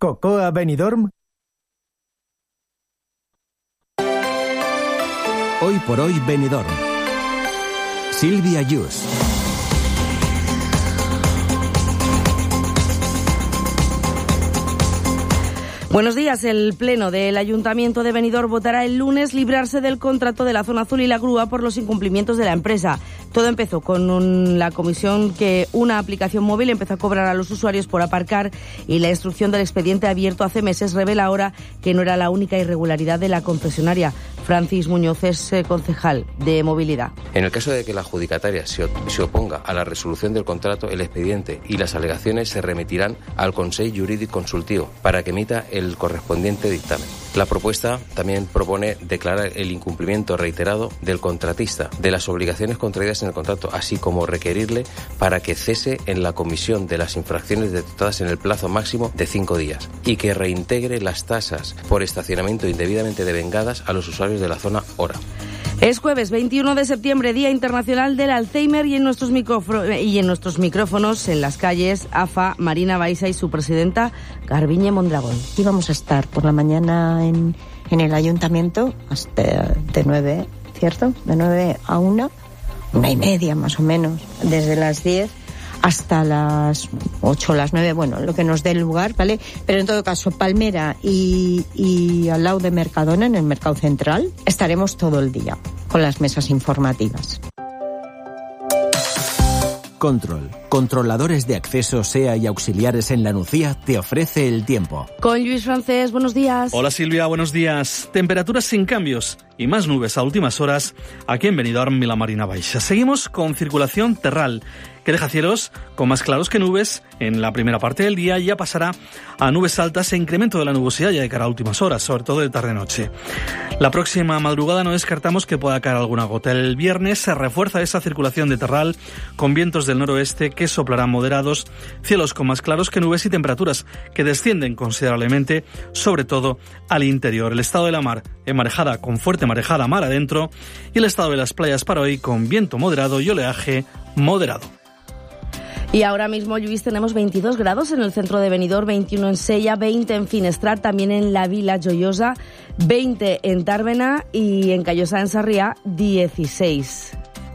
Cocoa Benidorm. Hoy por hoy Benidorm. Silvia Yus. Buenos días. El Pleno del Ayuntamiento de Benidorm votará el lunes librarse del contrato de la Zona Azul y la Grúa por los incumplimientos de la empresa. Todo empezó con la comisión que una aplicación móvil empezó a cobrar a los usuarios por aparcar, y la instrucción del expediente abierto hace meses revela ahora que no era la única irregularidad de la concesionaria. Francis Muñoz es concejal de Movilidad. En el caso de que la adjudicataria se oponga a la resolución del contrato, el expediente y las alegaciones se remitirán al Consell Jurídic Consultiu para que emita el correspondiente dictamen. La propuesta también propone declarar el incumplimiento reiterado del contratista de las obligaciones contraídas en el contrato, así como requerirle para que cese en la comisión de las infracciones detectadas en el plazo máximo de 5 días y que reintegre las tasas por estacionamiento indebidamente devengadas a los usuarios de la zona hora. Es jueves 21 de septiembre, Día Internacional del Alzheimer, y en nuestros micrófonos en las calles, AFA, Marina Baiza y su presidenta, Garbiñe Mondragón. Íbamos a estar por la mañana en el ayuntamiento hasta de 9, ¿cierto? De 9 a 1:30 más o menos, desde las 10 hasta las 8 o las 9, bueno, lo que nos dé el lugar, ¿vale? Pero en todo caso, Palmera y al lado de Mercadona, en el Mercado Central, estaremos todo el día con las mesas informativas. Control. Controladores de acceso SEA y auxiliares en La Nucía te ofrece el tiempo. Con Luis Francés, buenos días. Hola Silvia, buenos días. Temperaturas sin cambios y más nubes a últimas horas aquí en Benidorm y la Marina Baixa. Seguimos con circulación terral, que deja cielos con más claros que nubes en la primera parte del día. Ya pasará a nubes altas e incremento de la nubosidad ya de cara a últimas horas, sobre todo de tarde-noche. La próxima madrugada no descartamos que pueda caer alguna gota. El viernes se refuerza esa circulación de terral con vientos del noroeste que soplarán moderados, cielos con más claros que nubes y temperaturas que descienden considerablemente, sobre todo al interior. El estado de la mar en marejada, con fuerte marejada mar adentro, y el estado de las playas para hoy con viento moderado y oleaje moderado. Y ahora mismo, Luis, tenemos 22 grados en el centro de Benidorm, 21 en Sella, 20 en Finestrat, también en la Vila Joiosa, 20 en Tàrbena y en Callosa en Sarriá, 16.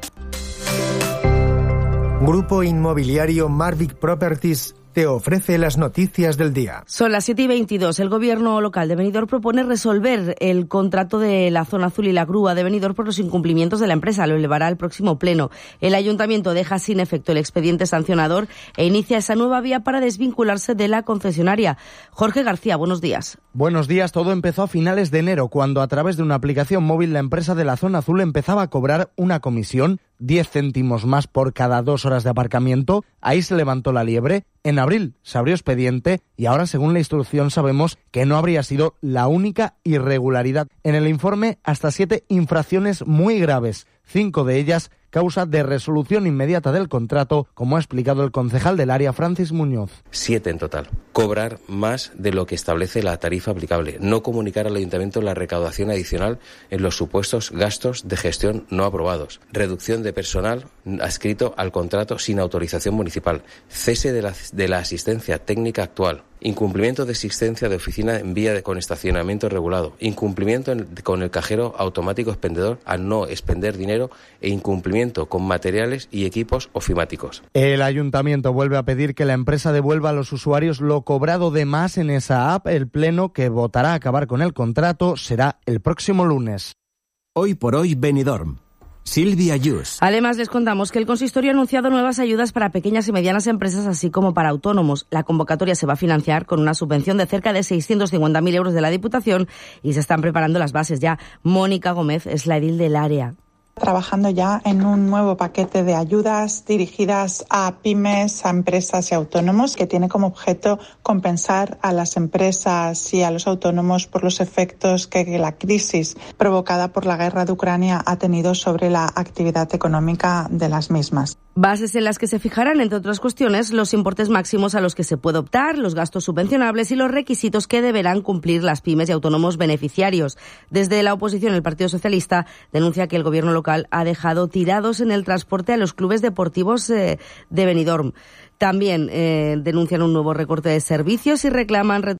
Grupo Inmobiliario Marvic Properties te ofrece las noticias del día. Son las 7:22. El gobierno local de Benidorm propone resolver el contrato de la Zona Azul y la Grúa de Benidorm por los incumplimientos de la empresa. Lo elevará al próximo pleno. El ayuntamiento deja sin efecto el expediente sancionador e inicia esa nueva vía para desvincularse de la concesionaria. Jorge García, buenos días. Buenos días. Todo empezó a finales de enero, cuando a través de una aplicación móvil la empresa de la Zona Azul empezaba a cobrar una comisión, 10 céntimos más por cada 2 horas de aparcamiento. Ahí se levantó la liebre. En abril se abrió expediente y ahora, según la instrucción, sabemos que no habría sido la única irregularidad. En el informe, hasta 7 infracciones muy graves, 5 de ellas causa de resolución inmediata del contrato, como ha explicado el concejal del área, Francis Muñoz. 7 en total. Cobrar más de lo que establece la tarifa aplicable. No comunicar al ayuntamiento la recaudación adicional en los supuestos gastos de gestión no aprobados. Reducción de personal adscrito al contrato sin autorización municipal. Cese de la asistencia técnica actual. Incumplimiento de existencia de oficina en vía con estacionamiento regulado. Incumplimiento con el cajero automático expendedor al no expender dinero e incumplimiento con materiales y equipos ofimáticos. El ayuntamiento vuelve a pedir que la empresa devuelva a los usuarios lo cobrado de más en esa app. El pleno que votará acabar con el contrato será el próximo lunes. Hoy por hoy Benidorm. Silvia Yus. Además, les contamos que el consistorio ha anunciado nuevas ayudas para pequeñas y medianas empresas, así como para autónomos. La convocatoria se va a financiar con una subvención de cerca de 650.000 euros de la Diputación y se están preparando las bases ya. Mónica Gómez es la edil del área. Trabajando ya en un nuevo paquete de ayudas dirigidas a pymes, a empresas y autónomos, que tiene como objeto compensar a las empresas y a los autónomos por los efectos que la crisis provocada por la guerra de Ucrania ha tenido sobre la actividad económica de las mismas. Bases en las que se fijarán, entre otras cuestiones, los importes máximos a los que se puede optar, los gastos subvencionables y los requisitos que deberán cumplir las pymes y autónomos beneficiarios. Desde la oposición, el Partido Socialista denuncia que el gobierno local ha dejado tirados en el transporte a los clubes deportivos de Benidorm. También denuncian un nuevo recorte de servicios y reclaman